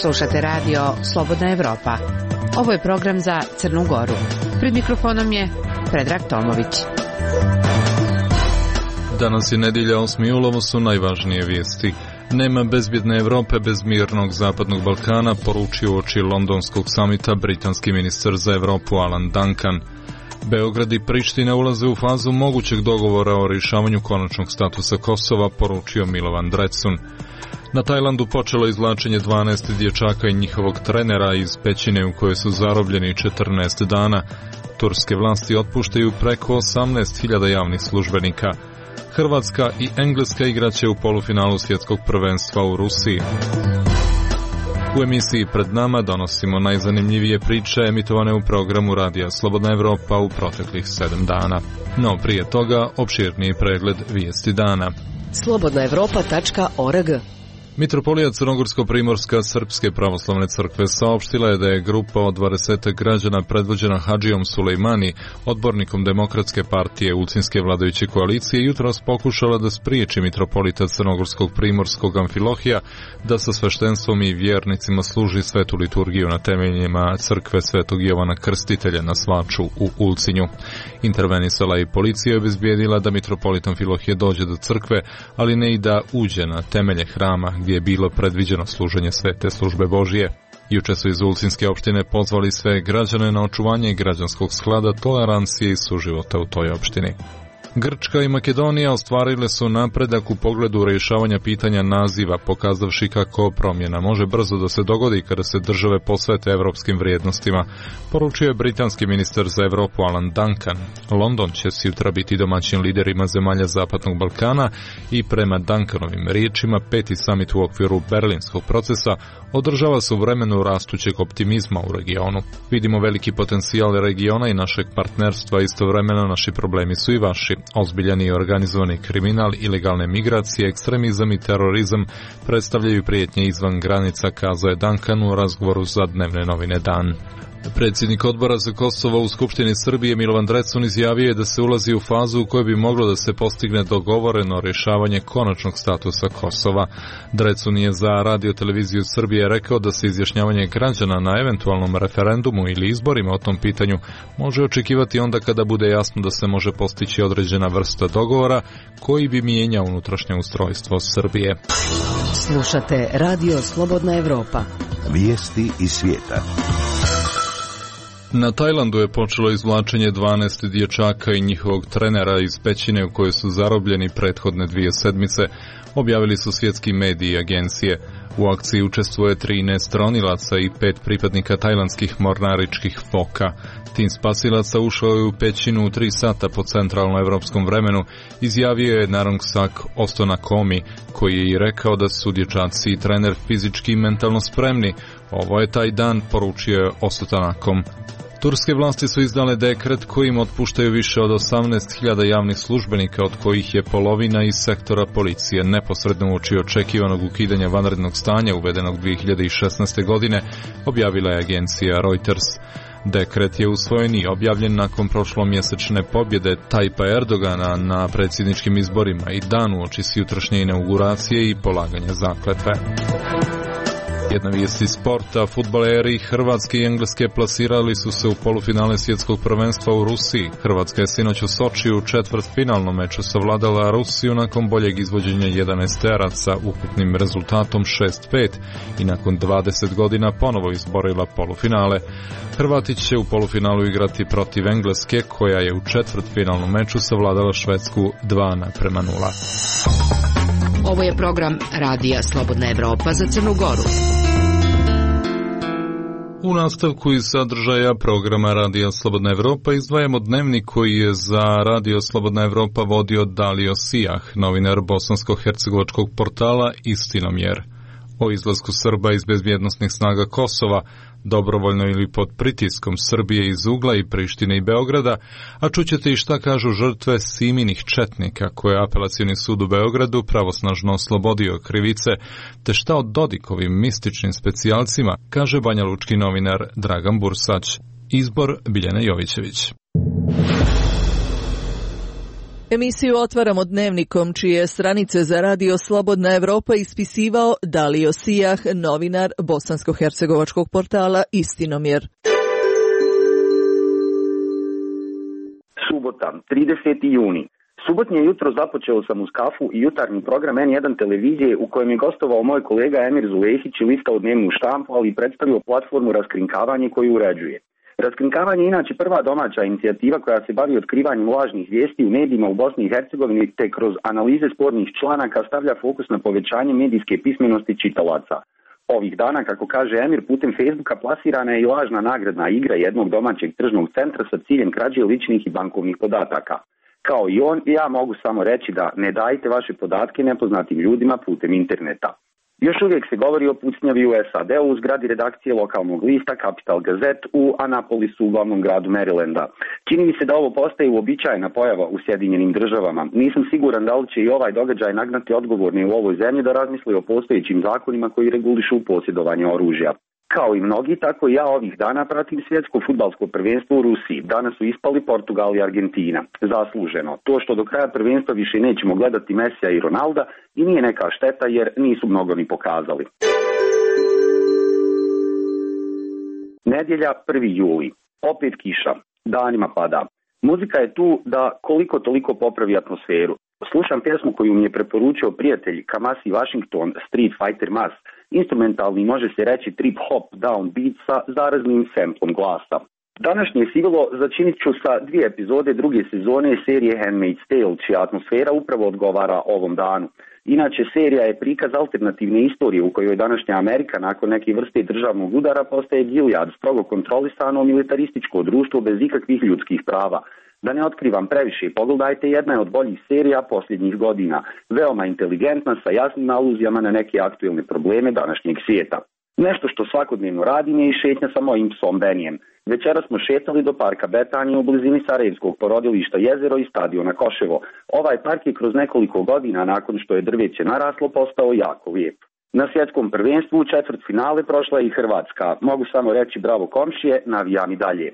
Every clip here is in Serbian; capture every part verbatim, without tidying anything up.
Slušate radio Slobodna Evropa. Ovo je program za Crnu Goru. Pred mikrofonom je Predrag Tomović. Danas je nedjelja osmi jul, ovo su najvažnije vijesti. Nema bezbjedne Evrope bez mirnog zapadnog Balkana, poručio uoči londonskog samita britanski ministar za Evropu Alan Duncan. Beograd i Priština ulaze u fazu mogućeg dogovora o rješavanju konačnog statusa Kosova, poručio Milovan Drecun. Na Tajlandu počelo izvlačenje dvanaest dječaka i njihovog trenera iz pećine u kojoj su zarobljeni četrnaest dana. Turske vlasti otpuštaju preko osamnaest hiljada javnih službenika. Hrvatska i Engleska igraće u polufinalu svjetskog prvenstva u Rusiji. U emisiji Pred nama donosimo najzanimljivije priče emitovane u programu Radija Slobodna Evropa u proteklih sedam dana. No prije toga opširniji pregled vijesti dana. slobodna evropa tačka org. Mitropolija Crnogorsko-Primorska Srpske pravoslavne crkve saopštila je da je grupa od dvadeset građana predvođena Hadžijom Sulejmani, odbornikom Demokratske partije Ulcinske vladajuće koalicije, jutros pokušala da spriječi mitropolita Crnogorskog Primorskog Amfilohija da sa sveštenstvom i vjernicima služi svetu liturgiju na temeljima crkve Svetog Jovana Krstitelja na Svaču u Ulcinju. Intervenisala i policija je obezbijedila da mitropolit Amfilohije dođe do crkve, ali ne i da uđe na temelje hrama gdje je bilo predviđeno služenje svete službe Božije. Juče su iz Ulcinske opštine pozvali sve građane na očuvanje građanskog sklada, tolerancije i suživota u toj opštini. Grčka i Makedonija ostvarile su napredak u pogledu rješavanja pitanja naziva, pokazavši kako promjena može brzo da se dogodi kada se države posvete evropskim vrijednostima, poručio je britanski ministar za Evropu Alan Duncan. London će sutra biti domaćin liderima zemalja Zapadnog Balkana i prema Duncanovim riječima peti samit u okviru berlinskog procesa održava se u vremenu rastućeg optimizma u regionu. Vidimo veliki potencijal regiona i našeg partnerstva, istovremeno naši problemi su i vaši. Ozbiljan i organizovani kriminal, ilegalne migracije, ekstremizam i terorizam predstavljaju prijetnje izvan granica, kazao je Duncan u razgovoru za Dnevne novine Dan. Predsjednik odbora za Kosovo u Skupštini Srbije Milovan Drecun izjavio je da se ulazi u fazu u kojoj bi moglo da se postigne dogovoreno rješavanje konačnog statusa Kosova. Drecun je za Radio televiziju Srbije rekao da se izjašnjavanje građana na eventualnom referendumu ili izborima o tom pitanju može očekivati onda kada bude jasno da se može postići određena vrsta dogovora koji bi mijenjao unutrašnje ustrojstvo Srbije. Slušate Radio Slobodna Evropa. Vijesti iz svijeta. Na Tajlandu je počelo izvlačenje dvanaest dječaka i njihovog trenera iz pećine u kojoj su zarobljeni prethodne dvije sedmice, objavili su svjetski mediji i agencije. U akciji učestvuje trinaest ronilaca i pet pripadnika tajlandskih mornaričkih foka. Tim spasilaca ušao je u pećinu u tri sata po centralnoevropskom vremenu, izjavio je Narongsak Ostonakomi, koji je i rekao da su dječaci i trener fizički i mentalno spremni. Ovo je taj dan, poručio je Ostanakom. Turske vlasti su izdale dekret kojim otpuštaju više od osamnaest hiljada javnih službenika, od kojih je polovina iz sektora policije, neposredno uoči očekivanog ukidanja vanrednog stanja uvedenog dvije hiljade šesnaeste. godine, objavila je agencija Reuters. Dekret je usvojen i objavljen nakon prošlomjesečne pobjede Tajpa Erdogana na predsjedničkim izborima i dan uoči jutrašnje inauguracije i polaganja zakletve. Jedna vijest iz sporta, fudbaleri Hrvatske i Engleske plasirali su se u polufinale svjetskog prvenstva u Rusiji. Hrvatska je sinoć u Sočiju u četvrtfinalnom meču savladala Rusiju nakon boljeg izvođenja jedanaesteraca ukupnim rezultatom šest pet i nakon dvadeset godina ponovo izborila polufinale. Hrvati će u polufinalu igrati protiv Engleske, koja je u četvrtfinalnom meču savladala Švedsku dva naprema nula. Ovo je program Radija Slobodna Evropa za Crnu Goru. U nastavku iz sadržaja programa Radija Slobodna Evropa izdvajamo dnevnik koji je za Radio Slobodna Evropa vodio Dalio Sijah, novinar bosansko-hercegovačkog portala Istinomjer. O izlasku Srba iz bezbjednosnih snaga Kosova, dobrovoljno ili pod pritiskom Srbije iz ugla i Prištine i Beograda, a čućete i šta kažu žrtve Siminih četnika koje je Apelacioni sud u Beogradu pravosnažno oslobodio krivice, te šta o Dodikovim mističnim specijalcima, kaže banjalučki novinar Dragan Bursać. Izbor Biljane Jovićević. Emisiju otvaramo dnevnikom čije stranice za radio Slobodna Evropa ispisivao Dalio Sijah, novinar bosansko-hercegovačkog portala Istinomjer. Subota, trideseti juni. Subotnje jutro započeo sam uz kafu i jutarnji program en jedan televizije u kojem je gostovao moj kolega Emir Zulehić i listao dnevnu štampu, ali i predstavio platformu Raskrinkavanje koju uređuje. Raskrinkavanje je inače prva domaća inicijativa koja se bavi otkrivanjem lažnih vijesti u medijima u Bosni i Hercegovini te kroz analize spornih članaka stavlja fokus na povećanje medijske pismenosti čitalaca. Ovih dana, kako kaže Emir, putem Facebooka plasirana je i lažna nagradna igra jednog domaćeg tržnog centra sa ciljem krađe ličnih i bankovnih podataka. Kao i on, ja mogu samo reći da ne dajte vaše podatke nepoznatim ljudima putem interneta. Još uvijek se govori o pucnjavi u es a de u zgradi redakcije lokalnog lista Capital Gazette u Anapolisu u glavnom gradu Marylanda. Čini mi se da ovo postaje uobičajena pojava u Sjedinjenim državama. Nisam siguran da li će i ovaj događaj nagnati odgovorne u ovoj zemlji da razmisli o postojećim zakonima koji regulišu posjedovanje oružja. Kao i mnogi, tako i ja ovih dana pratim svjetsko fudbalsko prvenstvo u Rusiji. Danas su ispali Portugal i Argentina. Zasluženo. To što do kraja prvenstva više nećemo gledati Mesija i Ronalda i nije neka šteta jer nisu mnogo ni pokazali. Nedjelja, prvi juli. Opet kiša. Danima pada. Muzika je tu da koliko toliko popravi atmosferu. Slušam pjesmu koju mi je preporučio prijatelj Kamasi Washington, Street Fighter Mass, instrumentalni, može se reći trip hop down beat sa zaraznim samplom glasa. Današnje sigurno začinit ću sa dvije epizode druge sezone serije Handmaid's Tale, čija atmosfera upravo odgovara ovom danu. Inače, serija je prikaz alternativne istorije u kojoj današnja Amerika nakon neke vrste državnog udara postaje Gilead, strogo kontrolisano militarističko društvo bez ikakvih ljudskih prava. Da ne otkrivam previše, pogledajte, jedna je od boljih serija posljednjih godina. Veoma inteligentna, sa jasnim aluzijama na neke aktuelne probleme današnjeg svijeta. Nešto što svakodnevno radim je i šetnja sa mojim psom Benijem. Večera smo šetali do parka Betanije u blizini Sarajevskog porodilišta Jezero i stadiona Koševo. Ovaj park je kroz nekoliko godina nakon što je drveće naraslo postao jako lijep. Na svjetskom prvenstvu u četvrtfinale prošla je i Hrvatska. Mogu samo reći bravo komšije, navijam i dalje.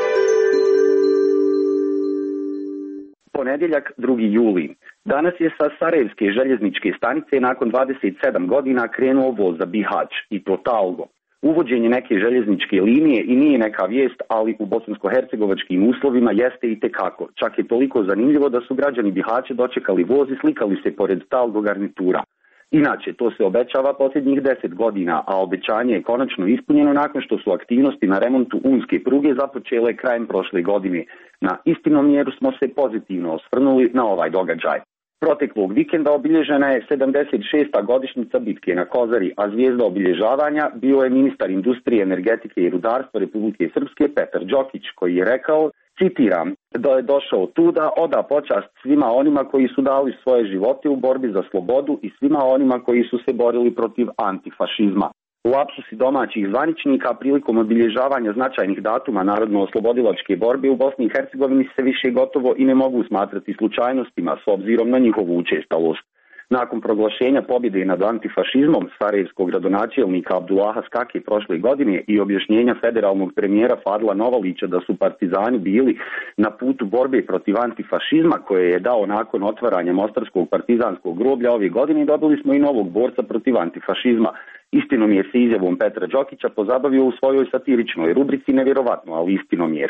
Ponedjeljak, drugi juli. Danas je sa Sarajevske željezničke stanice nakon dvadeset sedam godina krenuo voz za Bihać i to talgo. Uvođenje neke željezničke linije i nije neka vijest, ali u bosansko-hercegovačkim uslovima jeste i tekako. Čak je toliko zanimljivo da su građani Bihaća dočekali voz i slikali se pored talgo garnitura. Inače, to se obećava posljednjih deset godina, a obećanje je konačno ispunjeno nakon što su aktivnosti na remontu unske pruge započele krajem prošle godine. Na Istinomjeru smo se pozitivno osvrnuli na ovaj događaj. Proteklog vikenda obilježena je sedamdeset šesta godišnjica bitke na Kozari, a zvijezda obilježavanja bio je ministar industrije, energetike i rudarstva Republike Srpske Petar Đokić, koji je rekao, citiram, da je došao tu da oda počast svima onima koji su dali svoje živote u borbi za slobodu i svima onima koji su se borili protiv antifašizma. Lapsusi domaćih zvaničnika prilikom obilježavanja značajnih datuma narodno-oslobodilačke borbe u Bosni i Hercegovini se više gotovo i ne mogu smatrati slučajnostima s obzirom na njihovu učestalost. Nakon proglašenja pobjede nad antifašizmom sarajevskog gradonačelnika Abdullaha Skake prošle godine i objašnjenja federalnog premijera Fadla Novalića da su partizani bili na putu borbe protiv antifašizma koje je dao nakon otvaranja Mostarskog partizanskog groblja ove godine, dobili smo i novog borca protiv antifašizma. Istinomjer se izjavom Petra Đokića pozabavio u svojoj satiričnoj rubrici Nevjerovatno, ali Istinomjer.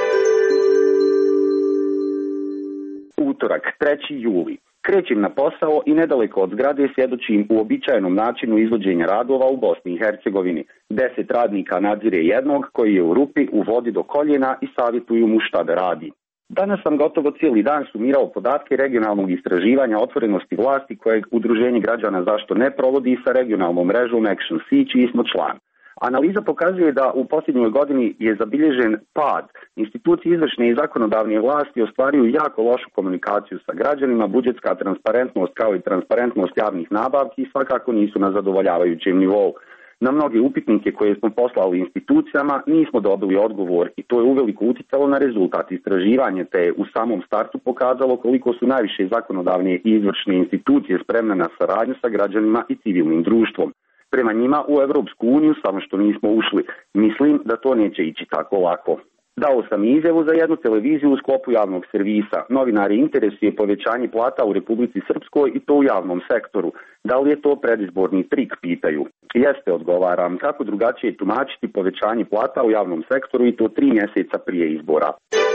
Utorak, treći juli. Krećem na posao i nedaleko od zgrade svjedočim uobičajenom načinu izvođenja radova u Bosni i Hercegovini. Deset radnika nadzire jednog koji je u rupi, u vodi do koljena i savjetuju mu šta da radi. Danas sam gotovo cijeli dan sumirao podatke regionalnog istraživanja otvorenosti vlasti kojeg Udruženje građana zašto ne provodi sa regionalnom mrežom Action C, čiji smo član. Analiza pokazuje da u posljednjoj godini je zabilježen pad. Institucije izvršne i zakonodavne vlasti ostvaruju jako lošu komunikaciju sa građanima, budžetska transparentnost kao i transparentnost javnih nabavki svakako nisu na zadovoljavajućem nivou. Na mnoge upitnike koje smo poslali institucijama nismo dobili odgovor i to je uveliko uticalo na rezultat istraživanja, te je u samom startu pokazalo koliko su najviše zakonodavne i izvršne institucije spremne na saradnju sa građanima i civilnim društvom. Prema njima u Evropsku uniju, samo što nismo ušli. Mislim da to neće ići tako lako. Dao sam izjavu za jednu televiziju u sklopu javnog servisa. Novinari interesuje povećanje plata u Republici Srpskoj i to u javnom sektoru. Da li je to predizborni trik, pitaju. Jeste, odgovaram, kako drugačije tumačiti povećanje plata u javnom sektoru i to tri mjeseca prije izbora.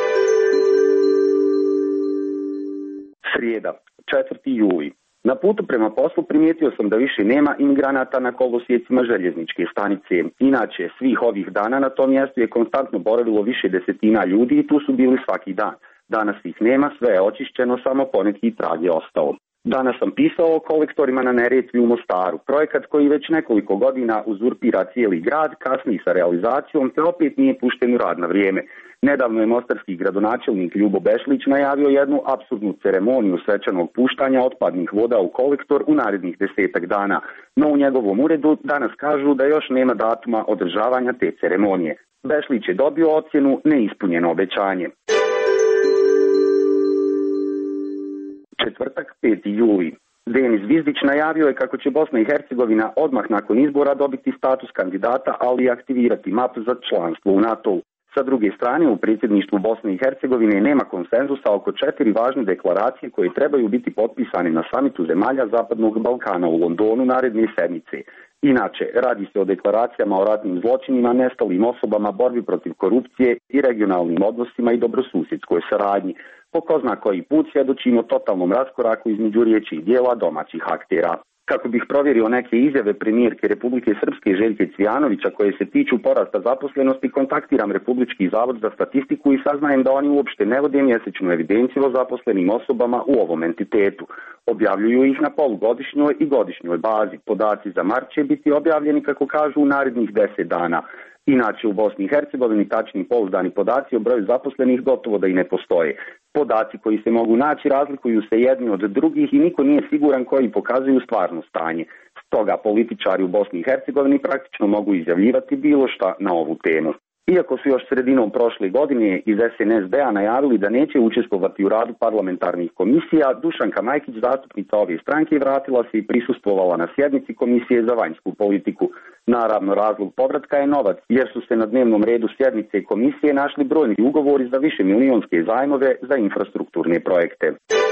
Srijeda, četvrti juli. Na putu prema poslu primijetio sam da više nema imigranata na kolosijecima željezničke stanice. Inače, svih ovih dana na tom mjestu je konstantno boravilo više desetina ljudi i tu su bili svaki dan. Danas ih nema, sve je očišćeno, samo poneki trag je ostao. Danas sam pisao o kolektorima na Neretvi u Mostaru, projekat koji već nekoliko godina uzurpira cijeli grad, kasni sa realizacijom te opet nije pušten u rad na vrijeme. Nedavno je mostarski gradonačelnik Ljubo Bešlić najavio jednu apsurdnu ceremoniju svečanog puštanja otpadnih voda u kolektor u narednih desetak dana, no u njegovom uredu danas kažu da još nema datuma održavanja te ceremonije. Bešlić je dobio ocjenu neispunjeno obećanje. Četvrtak, peti juli. Denis Zvizdić najavio je kako će Bosna i Hercegovina odmah nakon izbora dobiti status kandidata, ali i aktivirati map za članstvo u NATO-u. Sa druge strane, u predsjedništvu Bosne i Hercegovine nema konsenzusa oko četiri važne deklaracije koje trebaju biti potpisane na samitu zemalja Zapadnog Balkana u Londonu naredne sedmice. Inače, radi se o deklaracijama o ratnim zločinima, nestalim osobama, borbi protiv korupcije i regionalnim odnosima i dobrosusjedskoj saradnji. Po ko zna koji put svjedočimo totalnom raskoraku između riječi i dijela domaćih aktera. Kako bih provjerio neke izjave premijerke Republike Srpske Željke Cvijanovića koje se tiču porasta zaposlenosti, kontaktiram Republički zavod za statistiku i saznajem da oni uopšte ne vode mjesečnu evidenciju o zaposlenim osobama u ovom entitetu. Objavljuju ih na polugodišnjoj i godišnjoj bazi. Podaci za mart će biti objavljeni, kako kažu, u narednih deset dana. Inače, u Bosni i Hercegovini tačni pouzdani podaci o broju zaposlenih gotovo da i ne postoje. Podaci koji se mogu naći razlikuju se jedni od drugih i niko nije siguran koji pokazuju stvarno stanje. Stoga političari u Bosni i Hercegovini praktično mogu izjavljivati bilo šta na ovu temu. Iako su još sredinom prošle godine iz es en es de-a najavili da neće učestvovati u radu parlamentarnih komisija, Dušanka Majkić, zastupnica ove stranke, vratila se i prisustvovala na sjednici Komisije za vanjsku politiku. Naravno, razlog povratka je novac, jer su se na dnevnom redu sjednice komisije našli brojni ugovori za više milionske zajmove za infrastrukturne projekte.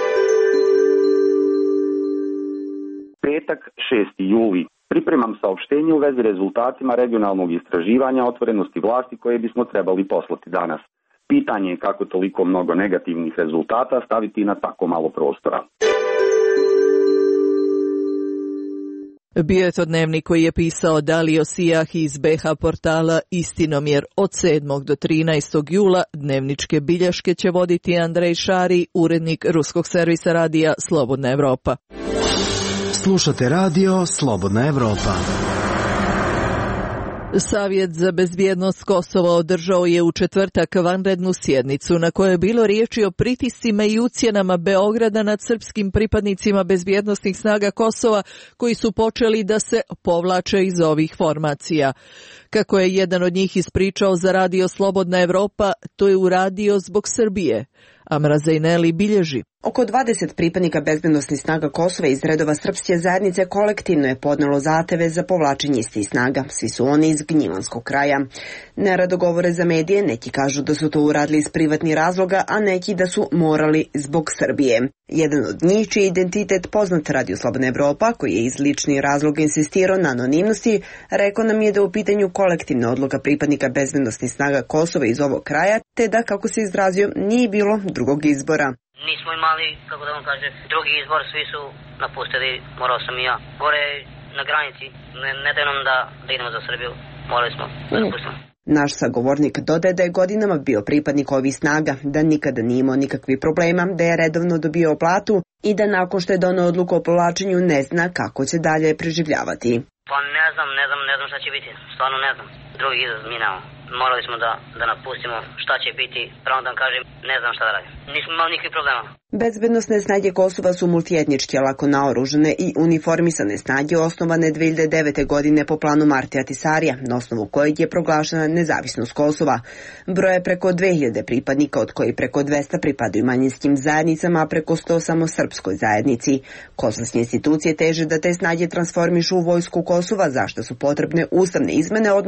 Petak, šesti juli. Pripremam saopštenje u vezi rezultatima regionalnog istraživanja otvorenosti vlasti koje bismo trebali poslati danas. Pitanje je kako toliko mnogo negativnih rezultata staviti na tako malo prostora. Bio je to dnevnik koji je pisao Dalio Sijah iz be ha portala Istinomjer. Od sedmog do trinaestog jula dnevničke bilješke će voditi Andrej Šari, urednik ruskog servisa radija Slobodna Evropa. Slušate radio Slobodna Evropa. Savjet za bezbjednost Kosova održao je u četvrtak vanrednu sjednicu na kojoj je bilo riječi o pritiscima i ucjenama Beograda nad srpskim pripadnicima bezbjednosnih snaga Kosova koji su počeli da se povlače iz ovih formacija. Kako je jedan od njih ispričao za radio Slobodna Evropa, to je uradio zbog Srbije. Amra Zejneli bilježi. Oko dvadeset pripadnika bezbednosnih snaga Kosova iz redova srpske zajednice kolektivno je podnelo zahteve za povlačenje istih snaga. Svi su oni iz Gnjilanskog kraja. Nerado govore za medije, neki kažu da su to uradili iz privatnih razloga, a neki da su morali zbog Srbije. Jedan od njih, čiji identitet poznat radio Slobodna Evropa, koji je iz ličnih razloga insistirao na anonimnosti, rekao nam je da u pitanju kolektivna odluka pripadnika bezbednosnih snaga Kosova iz ovog kraja, te da, kako se izrazio, nije bilo drugog izbora. Nismo imali, kako da vam kaže, drugi izbor, svi su napustili, morao sam i ja. Gore na granici, ne, ne daj nam da, da idemo za Srbiju, morali smo da napustimo. Naš sagovornik dodaje da je godinama bio pripadnik ovih snaga, da nikada nije imao nikakvih problema, da je redovno dobio platu i da nakon što je donao odluku o povlačenju ne zna kako će dalje preživljavati. Pa ne znam, ne znam, ne znam šta će biti, stvarno ne znam. Drugi izraz mi nemamo. Morali smo da, da napustimo šta će biti, pravo da vam kažem, ne znam šta da radim. Nismo imali nikakvih problema. Bezbednosne snage Kosova su multietničke, lako naoružane i uniformisane snage osnovane dve hiljade devete. godine po planu Martija Ahtisarija, na osnovu kojeg je proglašena nezavisnost Kosova. Broj je preko dve hiljade pripadnika, od kojih preko dvesta pripadaju manjinskim zajednicama, a preko sto samo srpskoj zajednici. Kosovske institucije teže da te snage transformišu u vojsku Kosova, zašto su potrebne ustavne izmene, odnosno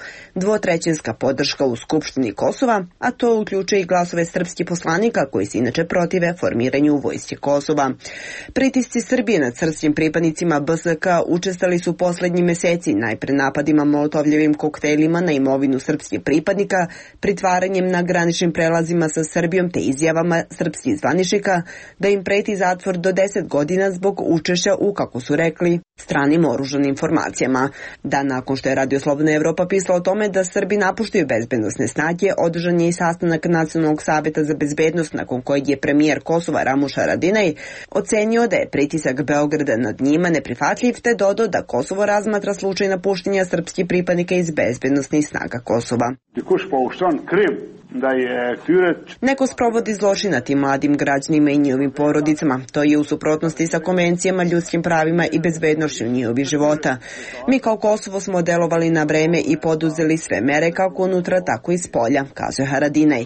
dvotrećinska podrška u Skupštini Kosova, a to uključuje i glasove srpskih poslanika koji se inače protive formiranju vojske Kosova. Pritisci Srbije nad srpskim pripadnicima B S K učestali su poslednji meseci, najpre napadima molotovljevim koktejlima na imovinu srpskih pripadnika, pritvaranjem na graničnim prelazima sa Srbijom te izjavama srpskih zvaničnika da im preti zatvor do deset godina zbog učešća u, kako su rekli, stranim oružanim formacijama. Dan nakon što je Radio Slobodna Evropa pisala o tome da Srbi napuštaju bezbednosne snage, održan je i sastanak Nacionalnog saveta za bezbednost nakon kojeg je premijer Kosova Ramuš Haradinaj ocenio da je pritisak Beograda nad njima neprihvatljiv te dodao da Kosovo razmatra slučaj napuštenja srpskih pripadnika iz bezbednosnih snaga Kosova. Neko sprovodi zločin nad tim mladim građanima i njihovim porodicama. To je u suprotnosti sa konvencijama, ljudskim pravima i bezbednošću njihovih života. Mi kao Kosovo smo delovali na vreme i poduzeli sve mere kako unutra, tako i spolja, kazuje Haradinaj.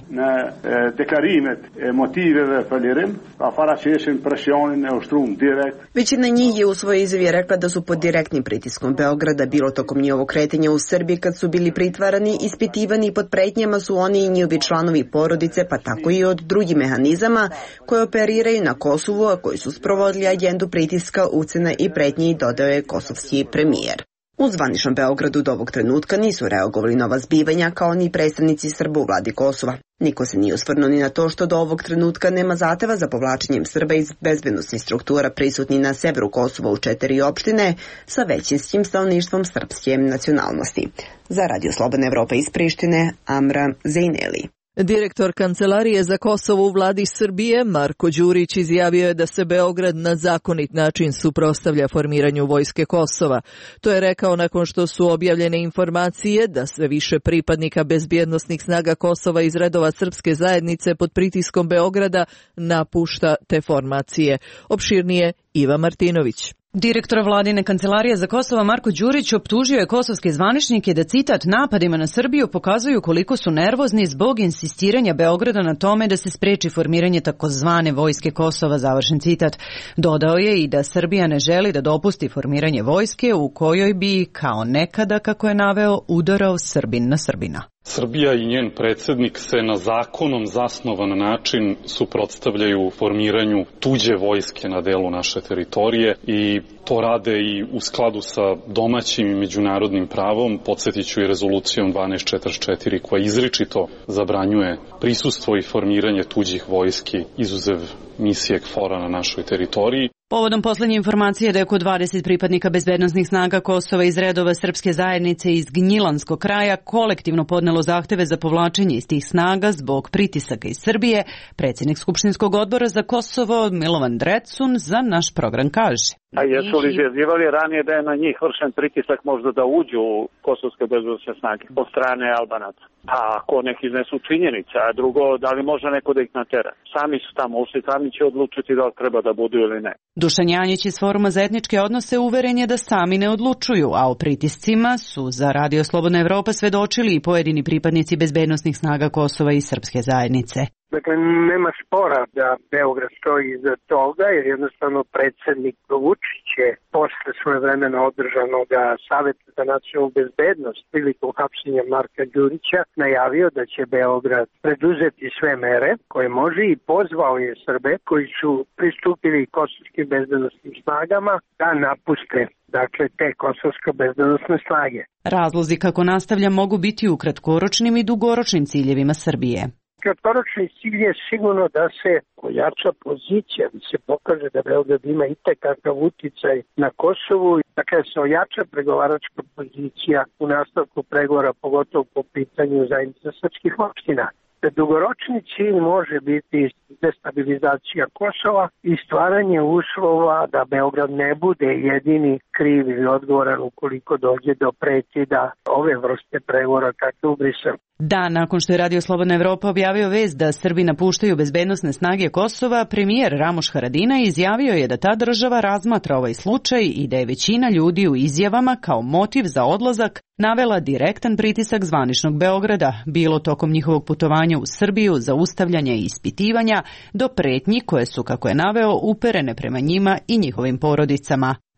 Većina njih je u svojoj izjavi rekla da su pod direktnim pritiskom Beograda, bilo tokom njihovog kretanja u Srbiji kad su bili pritvarani, ispitivani i pod pretnjama su oni i njihovi članovi porodice, pa tako i od drugih mehanizama koje operiraju na Kosovu, a koji su sprovodili agendu pritiska, ucena i pretnji, dodao je kosovski premijer. U zvaničnom Beogradu do ovog trenutka nisu reagovali na ova zbivanja kao ni predstavnici Srba u vladi Kosova. Niko se nije osvrnuo ni na to što do ovog trenutka nema zahteva za povlačenjem Srba iz bezbednosnih struktura prisutni na severu Kosova u četiri opštine sa većinskim stanovništvom srpske nacionalnosti. Za Radio Slobodna Evropa iz Prištine, Amra Zejneli. Direktor Kancelarije za Kosovo u vladi Srbije, Marko Đurić, izjavio je da se Beograd na zakonit način suprotstavlja formiranju vojske Kosova. To je rekao nakon što su objavljene informacije da sve više pripadnika bezbjednosnih snaga Kosova iz redova srpske zajednice pod pritiskom Beograda napušta te formacije. Opširnije Iva Martinović. Direktor vladine kancelarije za Kosovo Marko Đurić optužio je kosovske zvaničnike da, citat, napadima na Srbiju pokazuju koliko su nervozni zbog insistiranja Beograda na tome da se spreči formiranje takozvane vojske Kosova, završen citat. Dodao je i da Srbija ne želi da dopusti formiranje vojske u kojoj bi, kao nekada, kako je naveo, udarao Srbin na Srbina. Srbija i njen predsjednik se na zakonom zasnovan način suprotstavljaju formiranju tuđe vojske na delu naše teritorije i to rade i u skladu sa domaćim i međunarodnim pravom, podsjetit ću i rezolucijom dvanaest četrdeset četiri koja izričito zabranjuje prisustvo i formiranje tuđih vojski izuzev misije KFOR-a na našoj teritoriji. Povodom poslednje informacije da je oko dvadeset pripadnika bezbednosnih snaga Kosova iz redova srpske zajednice iz Gnjilanskog kraja kolektivno podnelo zahteve za povlačenje iz tih snaga zbog pritisaka iz Srbije, predsjednik Skupštinskog odbora za Kosovo Milovan Drecun za naš program kaže. A jesu li izjavljivali ranije da je na njih vršen pritisak možda da uđu u kosovske bezbednosne snage od strane Albanaca? A ako neki iznesu činjenice, a drugo, da li može neko da ih natera? Sami su tamo ušli, sami će odlučiti da li treba da budu ili ne. Dušan Janjić iz Foruma za etničke odnose uveren je da sami ne odlučuju, a o pritiscima su za Radio Slobodna Evropa svedočili i pojedini pripadnici bezbednosnih snaga Kosova i srpske zajednice. Dakle, nema spora da Beograd stoji iza toga, jer jednostavno predsjednik Vučić je posle svojevremeno održanog Saveta za nacionalnu bezbednost prilikom hapšenja Marka Đurića najavio da će Beograd preduzeti sve mere koje može i pozvao je Srbe koji su pristupili kosovskim bezbednosnim snagama da napuste, dakle, te kosovske bezbednosne snage. Razlozi kako nastavlja mogu biti u kratkoročnim i dugoročnim ciljevima Srbije. Kratkoročni cilj je sigurno da se ojača pozicija, da se pokaže da Beograd ima itekakav uticaj na Kosovu, da kada se ojača pregovaračka pozicija u nastavku pregovora, pogotovo po pitanju zajednice srpskih opština. Dugoročni cilj može biti destabilizacija Kosova i stvaranje uslova da Beograd ne bude jedini kriv ili odgovoran ukoliko dođe do prekida ove vrste pregovora kakve u Briselu. Da, nakon što je Radio Slobodna Evropa objavio vest da Srbi napuštaju bezbednosne snage Kosova, premijer Ramuš Haradinaj izjavio je da ta država razmatra ovaj slučaj i da je većina ljudi u izjavama kao motiv za odlazak navela direktan pritisak zvaničnog Beograda, bilo tokom njihovog putovanja u Srbiju, zaustavljanja i ispitivanja, do pretnji koje su, kako je naveo, uperene prema njima i njihovim porodicama.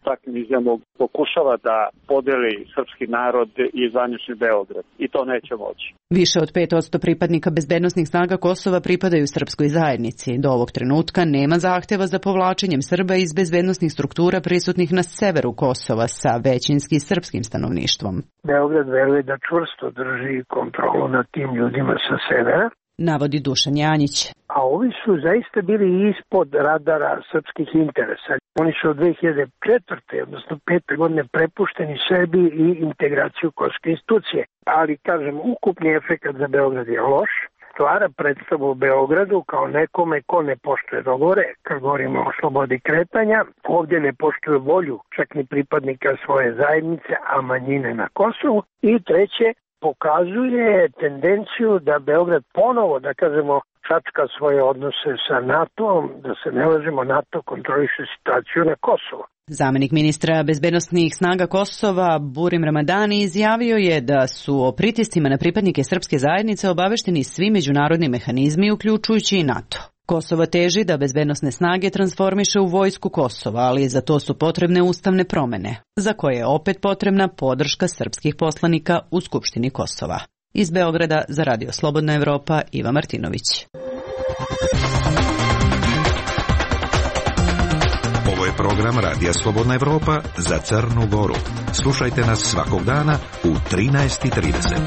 takvim izjavom pokušava da podeli srpski narod i zvanični Beograd. I to neće moći. Više od pet posto pripadnika bezbednosnih snaga Kosova pripadaju srpskoj zajednici. Do ovog trenutka nema zahteva za povlačenjem Srba iz bezbednosnih struktura prisutnih na severu Kosova sa većinski srpskim stanovništvom. Beograd veruje da čvrsto drži kontrolu nad tim ljudima sa severa, navodi Dušan Janjić. A ovi su zaista bili ispod radara srpskih interesa. Oni su od dve hiljade četvrte. odnosno pete godine prepušteni sebi i integraciju kosovske institucije. Ali, kažem, ukupni efekt za Beograd je loš. Stvara predstavu u Beogradu kao nekome ko ne poštuje dogovore, kad govorimo o slobodi kretanja. Ovdje ne poštuje volju čak ni pripadnika svoje zajednice, a manjine na Kosovu. I treće, pokazuje tendenciju da Beograd ponovo, da kažemo, čačka svoje odnose sa NATO-om, da se ne lažemo, NATO kontroliše situaciju na Kosovu. Zamenik ministra bezbednosnih snaga Kosova Burim Ramadani izjavio je da su o pritiscima na pripadnike srpske zajednice obavešteni svi međunarodni mehanizmi, uključujući i NATO. Kosovo teži da bezbednosne snage transformiše u vojsku Kosova, ali za to su potrebne ustavne promene, za koje je opet potrebna podrška srpskih poslanika u Skupštini Kosova. Iz Beograda za Radio Slobodna Evropa, Iva Martinović. Ovo je program Radija Slobodna Evropa za Crnu Goru. Slušajte nas svakog dana u trinaest i trideset.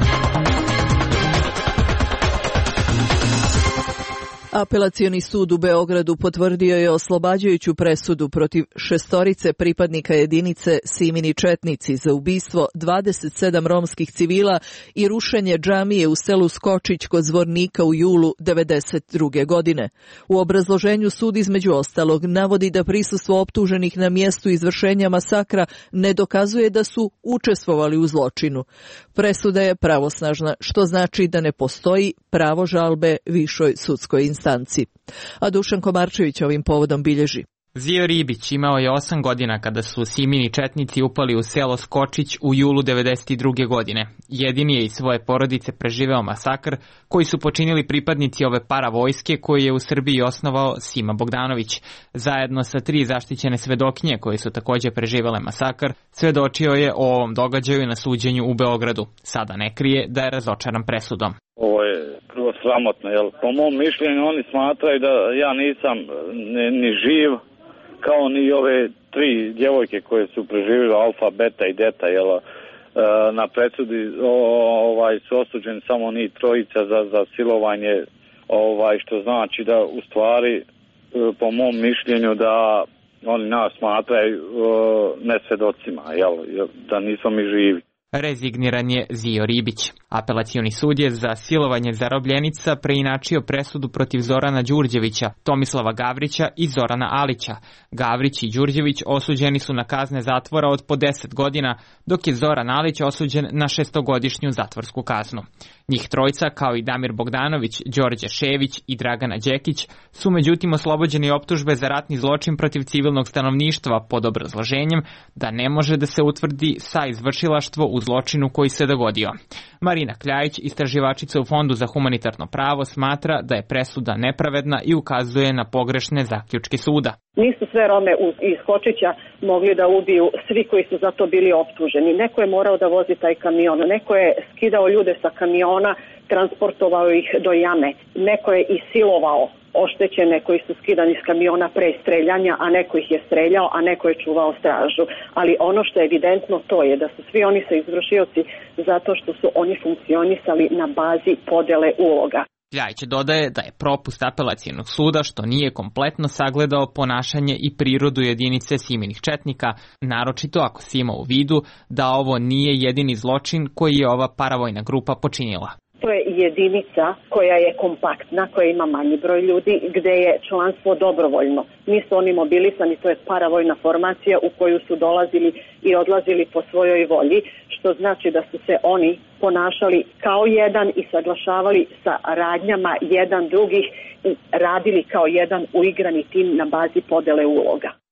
Apelacioni sud u Beogradu potvrdio je oslobađajuću presudu protiv šestorice pripadnika jedinice Simini Četnici za ubistvo dvadeset sedam romskih civila i rušenje džamije u selu Skočić kod Zvornika u julu devedeset druge. godine. U obrazloženju sud između ostalog navodi da prisustvo optuženih na mjestu izvršenja masakra ne dokazuje da su učestvovali u zločinu. Presuda je pravosnažna, što znači da ne postoji pravo žalbe višoj sudskoj instanciji. A Dušan Komarčević ovim povodom bilježi. Zio Ribić imao je osam godina kada su Simini Četnici upali u selo Skočić u julu devedeset druge. godine. Jedini je iz svoje porodice preživeo masakr koji su počinili pripadnici ove paravojske koju je u Srbiji osnovao Sima Bogdanović. Zajedno sa tri zaštićene svedokinje koje su također preživele masakr, svedočio je o ovom događaju na suđenju u Beogradu. Sada ne krije da je razočaran presudom. Ovo je prvo sramotno, jer po mom mišljenju oni smatraju da ja nisam ni, ni živ, kao ni ove tri djevojke koje su preživjeli alfa, beta i deta, jel, na presudi ovaj, su osuđeni samo ni trojica za, za silovanje, ovaj, što znači da u stvari po mom mišljenju da oni nas smatraju nesvedocima, jel, da nismo mi živi. Rezigniran je Zio Ribić. Apelacioni sud je za silovanje zarobljenica preinačio presudu protiv Zorana Đurđevića, Tomislava Gavrića i Zorana Alića. Gavrić i Đurđević osuđeni su na kazne zatvora od po deset godina, dok je Zoran Alić osuđen na šestogodišnju zatvorsku kaznu. Njih trojica, kao i Damir Bogdanović, Đorđe Šević i Dragana Đekić, su međutim oslobođeni optužbe za ratni zločin protiv civilnog stanovništva pod obrazloženjem da ne može da se utvrdi saizvršilaštvo u zločinu koji se dogodio. Marina Kljajić, istraživačica u Fondu za humanitarno pravo, smatra da je presuda nepravedna i ukazuje na pogrešne zaključke suda. Nisu sve Rome iz Skočića mogli da ubiju svi koji su za to bili optuženi. Neko je morao da vozi taj kamion, neko je skidao ljude sa kamiona, transportovao ih do jame, neko je i silovao oštećene koji su skidani iz kamiona pre streljanja, a neko ih je streljao, a neko je čuvao stražu. Ali ono što je evidentno to je da su svi oni sa izvršioci zato što su oni funkcionisali na bazi podele uloga. Ljajić dodaje da je propust apelacijenog suda što nije kompletno sagledao ponašanje i prirodu jedinice Siminih Četnika, naročito ako se ima u vidu da ovo nije jedini zločin koji je ova paravojna grupa počinila. To je jedinica koja je kompaktna, koja ima manji broj ljudi, gde je članstvo dobrovoljno. Nisu oni mobilisani, to je paravojna formacija u koju su dolazili i odlazili po svojoj volji, što znači da su se oni ponašali kao jedan i saglašavali sa radnjama jedan drugih i radili kao jedan uigrani tim na bazi podele uloga.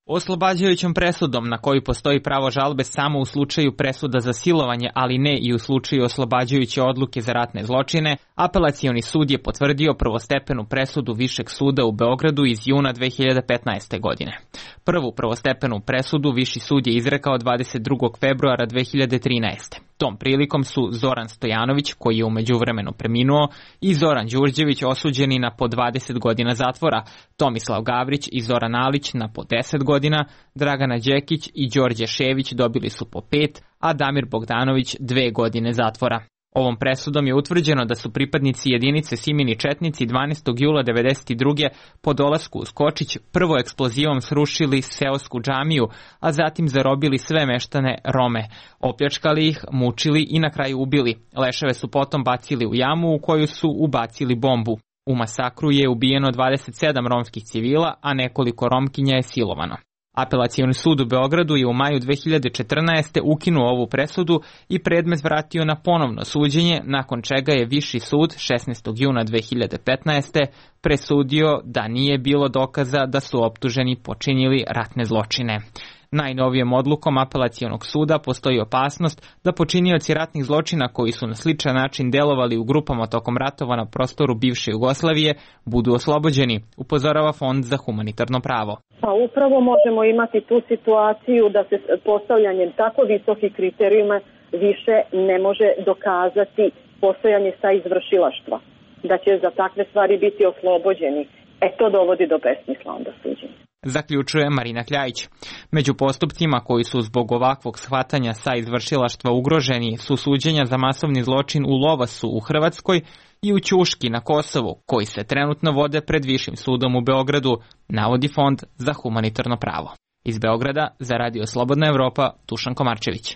Oslobađajućom presudom na koju postoji pravo žalbe samo u slučaju presuda za silovanje, ali ne i u slučaju oslobađajuće odluke za ratne zločine, Apelacioni sud je potvrdio prvostepenu presudu Višeg suda u Beogradu iz juna dve hiljade petnaeste. godine. Prvu prvostepenu presudu Viši sud je izrekao dvadeset drugog februara dve hiljade trinaeste. Tom prilikom su Zoran Stojanović, koji je u međuvremenu preminuo, i Zoran Đurđević osuđeni na po dvadeset godina zatvora, Tomislav Gavrić i Zoran Alić na po deset godina, Dragana Đekić i Đorđe Šević dobili su po pet, a Damir Bogdanović dve godine zatvora. Ovom presudom je utvrđeno da su pripadnici jedinice Simini četnici dvanaestog jula devedeset druge po dolasku u Skočić prvo eksplozivom srušili seosku džamiju, a zatim zarobili sve meštane Rome, opljačkali ih, mučili i na kraju ubili. Leševe su potom bacili u jamu u koju su ubacili bombu. U masakru je ubijeno dvadeset sedam romskih civila, a nekoliko Romkinja je silovano. Apelacioni sud u Beogradu je u maju dve hiljade četrnaeste. ukinuo ovu presudu i predmet vratio na ponovno suđenje, nakon čega je Viši sud šesnaestog juna dve hiljade petnaeste. presudio da nije bilo dokaza da su optuženi počinili ratne zločine. Najnovijom odlukom Apelacionog suda postoji opasnost da počinioci ratnih zločina koji su na sličan način delovali u grupama tokom ratova na prostoru bivše Jugoslavije budu oslobođeni, upozorava Fond za humanitarno pravo. Pa upravo možemo imati tu situaciju da se postavljanjem tako visokih kriterijuma više ne može dokazati postojanje sa izvršilaštva, da će za takve stvari biti oslobođeni. E to dovodi do besmisla onda suđenja. Zaključuje Marina Kljajić. Među postupcima koji su zbog ovakvog shvatanja sa izvršilaštva ugroženi su suđenja za masovni zločin u Lovasu u Hrvatskoj i u Ćuški na Kosovu, koji se trenutno vode pred Višim sudom u Beogradu, navodi Fond za humanitarno pravo. Iz Beograda za Radio Slobodna Evropa, Dušan Komarčević.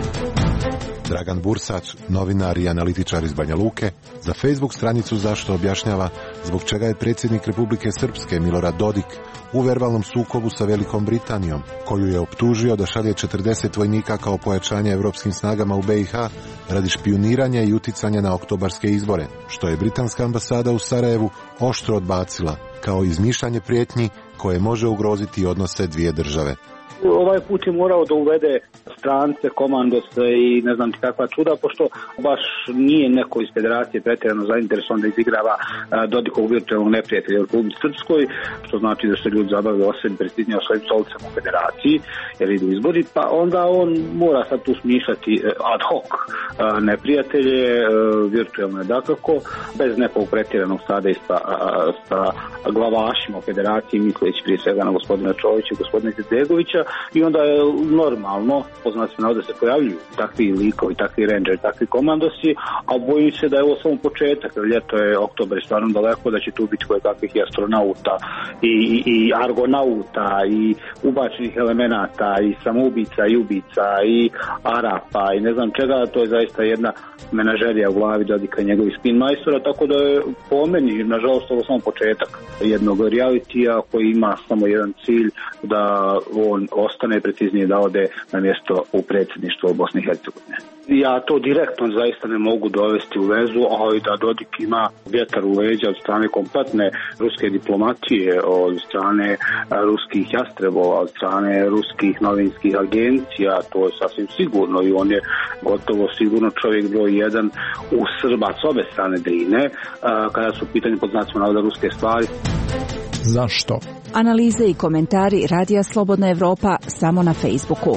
Dragan Bursac, novinar i analitičar iz Banja Luke, za Facebook stranicu Zašto objašnjava zbog čega je predsjednik Republike Srpske Milorad Dodik u verbalnom sukobu sa Velikom Britanijom, koju je optužio da šalje četrdeset vojnika kao pojačanje evropskim snagama u B i H radi špijuniranja i uticanja na oktobarske izbore, što je britanska ambasada u Sarajevu oštro odbacila, kao izmišljanje prijetnji koje može ugroziti odnose dvije države. Ovaj put je morao da uvede strance, komandose i ne znam ti kakva čuda, pošto baš nije neko iz federacije pretjerano zainteresovan da izigrava Dodikovog virtualnog neprijatelja u Republici Srpskoj, što znači da se ljudi zabavili o sebi prestižnije o svojim stolicama u federaciji, jer idu izbori, pa onda on mora sad tu smišljati ad hoc neprijatelje, virtualne dakako, bez nekog pretjeranog sadejstva sa glavašima u federaciji, misleći prije svega na gospodina Čovića i gospodina Izetbegovića. I onda je normalno, poznat se da se pojavljuju takvi likovi, takvi rangeri, takvi komandosi, a bojim se da je ovo samo početak, jer ljeto je, oktober je stvarno daleko, da će tu biti koje kakvih i astronauta i, i, i argonauta i ubačenih elemenata i samoubica i ubica i Arapa i ne znam čega, to je zaista jedna menažerija u glavi Dodika i njegovih spin majstora, tako da je po meni, nažalost, ovo samo početak jednog realitija koji ima samo jedan cilj, da on ostane, preciznije da ode na mjesto u predsjedništvu Bosne i Hercegovine. Ja to direktno zaista ne mogu dovesti u vezu, ali da Dodik ima vjetar u leđa od strane kompletne ruske diplomatije, od strane ruskih jastrebova, od strane ruskih novinskih agencija, to je sasvim sigurno i on je gotovo sigurno čovjek broj jedan u Srba s obe strane Drine, kada su u pitanju pod znacima navoda ruske stvari. Zašto? Analize i komentari Radija Slobodna Evropa samo na Facebooku.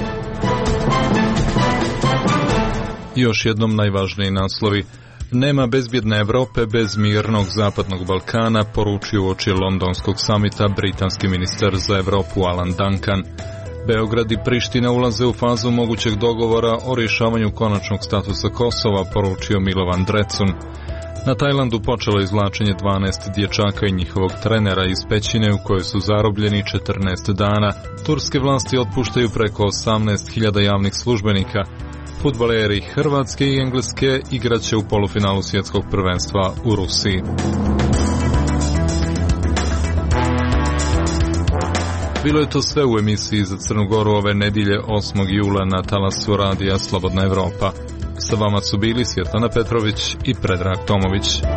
Još jednom najvažniji naslovi. Nema bezbjedne Evrope bez mirnog zapadnog Balkana, poručio uoči londonskog samita britanski ministar za Evropu Alan Duncan. Beograd i Priština ulaze u fazu mogućeg dogovora o rješavanju konačnog statusa Kosova, poručio Milovan Drecun. Na Tajlandu počelo izvlačenje dvanaest dječaka i njihovog trenera iz pećine u kojoj su zarobljeni četrnaest dana. Turske vlasti otpuštaju preko osamnaest hiljada javnih službenika. Fudbaleri Hrvatske i Engleske igraće u polufinalu svjetskog prvenstva u Rusiji. Bilo je to sve u emisiji za Crnu Goru ove nedjelje osmog jula na talasu Radija Slobodna Evropa. Sa vama su bili Svjetlana Petrović i Predrag Tomović.